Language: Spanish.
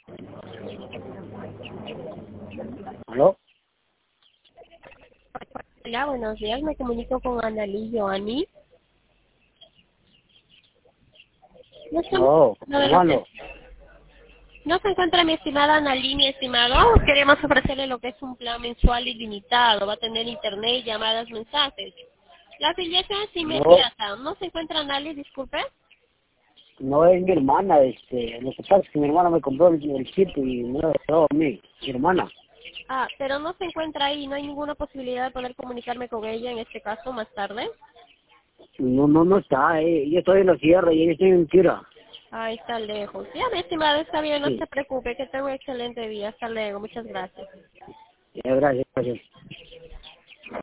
¿Aló? Hola, buenos días. Me comunico con Annalí Joanny. No se, No, no, de lo que- hermano. no se encuentra mi estimada Annalí, mi estimado. Queremos ofrecerle lo que es un plan mensual ilimitado. Va a tener internet, llamadas, mensajes. La afiliación es No, inmediata. ¿No se encuentra Annalí? Disculpe. no es mi hermana, lo que pasa es que mi hermana me compró el chip y me lo dejó a mí, mi hermana. Ah, pero no se encuentra ahí. No hay ninguna posibilidad de poder comunicarme con ella en este caso más tarde. No está, yo estoy en la sierra y ella está en Tira. Ah, está lejos. Ya, mi estimada, está bien. No Sí, se preocupe. Que tenga un excelente día. Hasta luego. Muchas gracias. ya, gracias, gracias.